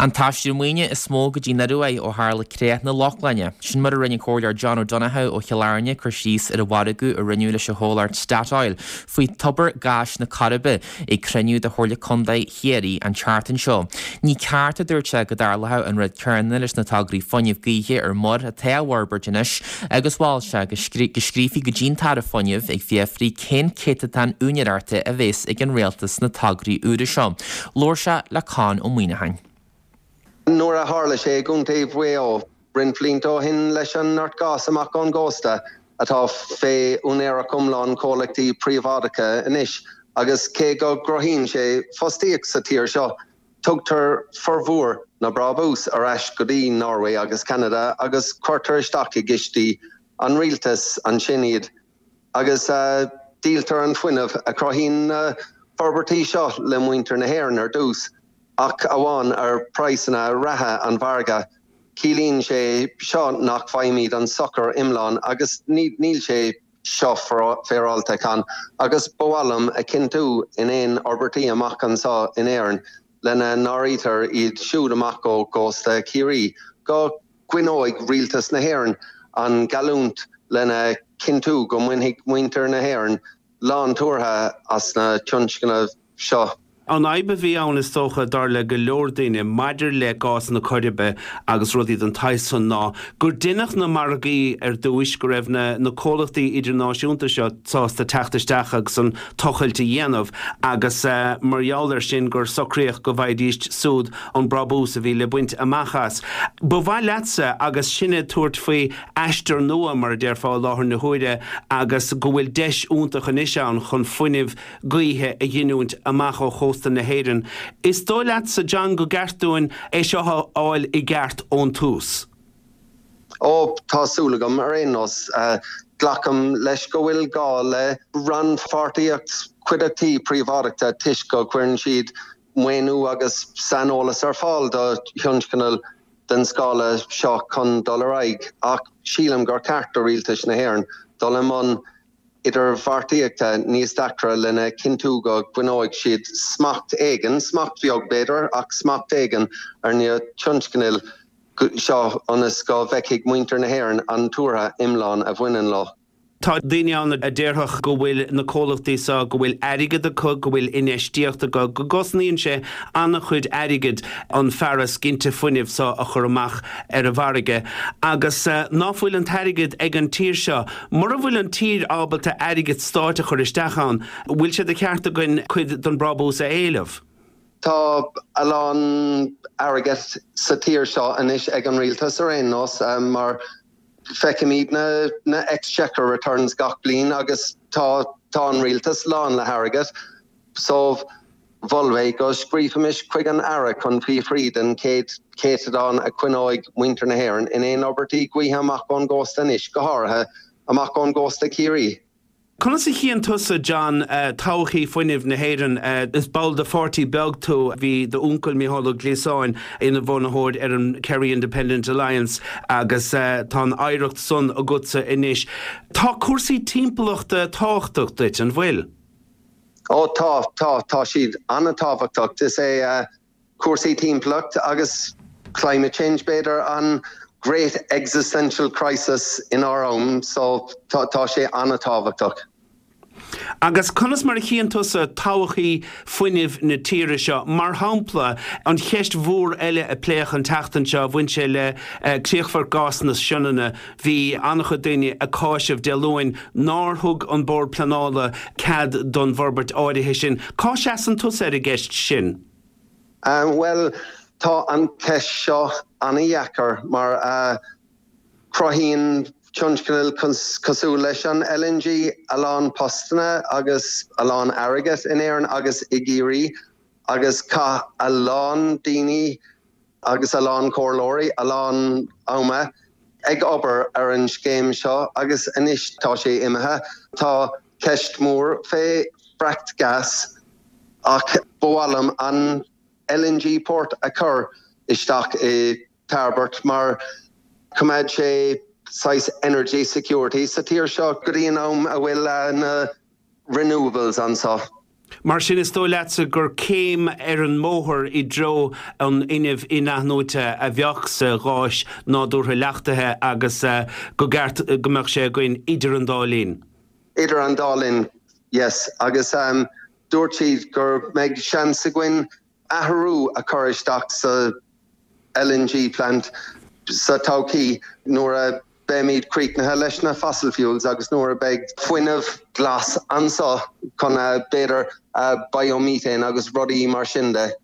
An taistir muoine is smó go dtí na ruaidh ó tharla créith na Lochlanne. Sin mar a rinne cóilear John O'Donoghue ó Chelarne chu síos ar a bhadagu a rinneú leis a hóláirt Statoil. Faoi tobar gas na Caribe ag cruniú de chóirla condaid chéirí an chartan seo. Ní carta dúirte go darlathe an rud cearna leis na tagraí foiineh gaithe ar mud a taobhharbar inis agus bháilte go scríofaí go dtíntar a foiineh ag fiafrí cén céta tan úniararta a bhés ag an réaltas na tagraí úra seo. Lórsa le cá ó muoinehain. Nuair a tharla sé gúntaobh ó rin flintó hin leis an nort gas amach an gásta atá fé unéra cumlán cólachtaí príomhádacha inis agus cé go grothín sé fostíoch sa tír seo tugtar formhúr na brabús ar ais go dtí Norway agus Canada agus cuirtar isteach i gcistí an rialtas an sin iad agus díaltar an fuinneh a crothín forbartí seo le muintir na hÉireann ar dús. Ach amháin ar praisana ratha an bharga cílíonn sé seo nach feimid an sochar imlán agus níl sé seo féráilte can agus bólam a cintú in éon orbertí amach an sá in éireann lena nárítar iad siúd amach ó gósta círí go gcuinóig rialtas na hÉireann an galúnt lena cintú go mhainfhic muintir na hÉireann lán tuairtha as na tionscanna seo. An aibe bhí ann is tócha dar le go leor daoine maidir le gás na Caribe agus rudaí an taithson ná. Gur duineach na margaí ar dúis go raibh na cólachtaí idirnáisiúnta seo sásta teachtaisteach agus an tochailte dhéanamh agus margheall ar sin gur socríoch go bhaidíist súd an brabús a bhí le buint amachas. Ba bhaid leatsa agus sinne tuairt faoi eistir nua mar déir fáil láthair na huaide agus go bhfuil deis úntach an iseán chun fuinnimh gaothe a dhéanúint amach ó chósta na hÉireann. Is dóileat sa John go gartúin é seo áil i gart ón tús? Ó, tásúlagam ar énos glacham leis go bhfuil gá le ran fartaíocht cuideachtaí príomhádachta tuis go cuireann siad muoinú agus sanolalas ar fáil do thionscanal den scála seo chun dul ar aghaidh ach sílam gur ceart do rialtas na hÉireann dul an idir fartaíochta níos dacra lena cintú go gcuinóig siad smacht bheag beidir ach smacht éigean ar ní tionscanil seo anas go bheiceigh muintir na hÉireann an túra imlán a bhaineann lá. Tá daoine an a déirthach go bhfuil na cólachtaí sa go bhfuil airigid a chug go bhfuil inéistíochta go gosnaíonn sé anna chuid airigid an fearras cinnte fuinnimh sa a chur amach ar a bharige agus náfuil an tairigid ag an tír seo mar a bhfuil an tír ábalta airigid státe chur isteachán bhfuil sé de ceart a gin chuid don brabús a éilemh. Tá alán airigid sa tír seo inis ag an rialtas ar énos mar feicimid na exchequer returns gach bliain agus tá an rialtas lán le harigad. So bholvéig go scríofamis chuig an ara chun príomhríd an céitadán a cuinóig muintir na hÉireann in éon obertí gaotha amach an gásta inis go háirithe amach an gásta círí. Conna sa chéan tusa John tauchaí foiinimh na hÉireann is ball de 40 beg tú hí de úncail Micheál Gléasáin ina bhónahóid ar an Kerry Independent Alliance agus tá éireacht son a gutsa inis. Tá cuasaí timpeallachta táchtach duit an bhfuil? Ó tá siad anna tábhachtach is é cuasaí timpeallacht agus climate change beidir an great existential crisis in our own, so tá sé anna tábhachtach. Agus conas mar chéan tusa táchaí foiinimh na tíre seo mar hampla an cheist mhór eile a pléach an teachtain seo bhain sé le críochfar gas na sionanna bhí annacha daine a cáisih de luin nárthug an bord planála cad don Verbert áirithe sin. Cá seas an tusa ar a gceist sin? Well, tá an ceist seo anna dhheacar mar crothíonn tionscanil cosú leis an LNG alán postana agus alán airigid in éireann agus i gcírí agus cá alán daoine agus alán cóirlóirí alán óma ag obair ar an scéim seo agus inis tá sé imethe tá ceist mór fé fracht gas ach bhualam an LNG port a chur isteach i Tarbert mar cumad sé size energy security sa tír seo go dtíon am a bhfuil na renewables an sa. Mar sin is tó letse gur céim an móthir I dro an inmh inathnúte a bheoch sa ráis nádúrtha leachtathe agus go gceart gombeadh sé goin idir an dálín. Idir an dálín, yes, agus dúirt siad gur méid seans a gcuin athrú a chur isteach sa LNG plant sa Tauquay nuair a béimiad críochnathe leis na fossil fuels agus nuair a beidh fuinneamh glas ansá chun beidir biomethane agus rudaí mar sin de.